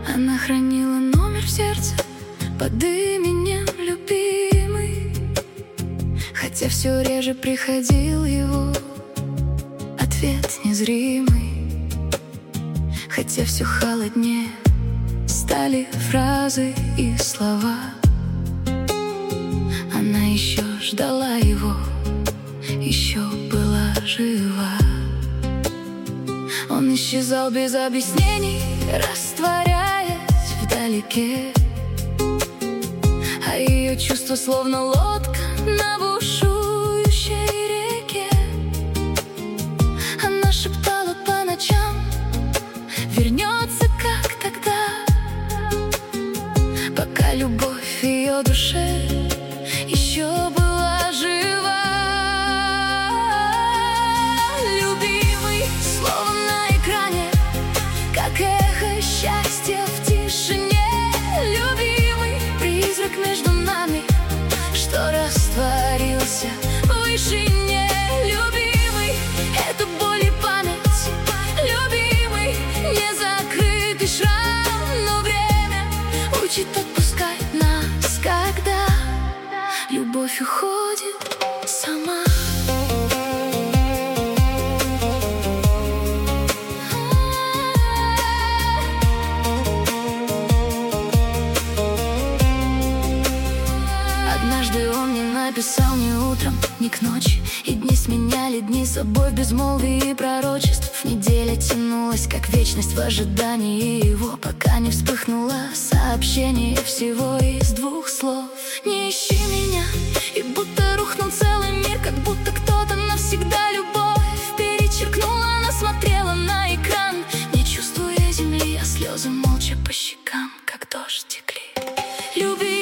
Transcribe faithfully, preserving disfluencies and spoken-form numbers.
Она хранила номер в сердце под именем любимый, хотя все реже приходил его ответ незримый. Хотя все холоднее стали фразы и слова, она еще ждала его, еще была жива. Он исчезал без объяснений, растворяясь вдалеке, а ее чувство словно лодка на бушующей реке. Она шептала по ночам: вернется, как тогда, пока любовь в ее душе еще была жива. Любимый, словно на экране, как эхо счастья в тишине. Любимый, призрак между нами, что растворился в вышине. Любимый, это боль и память. Любимый, незакрытый шрам, но время учит отпускать нас, когда любовь уходит сама. Однажды он не написал ни утром, ни к ночи, и дни сменяли дни собой в безмолвии и пророчеств. Неделя тянулась, как вечность, в ожидании его, пока не вспыхнуло сообщение всего из двух слов: не ищи меня. И будто рухнул целый мир, как будто кто-то навсегда любовь перечеркнул. Она смотрела на экран, не чувствуя земли, а слезы молча по щекам, как дождь, текли. Люби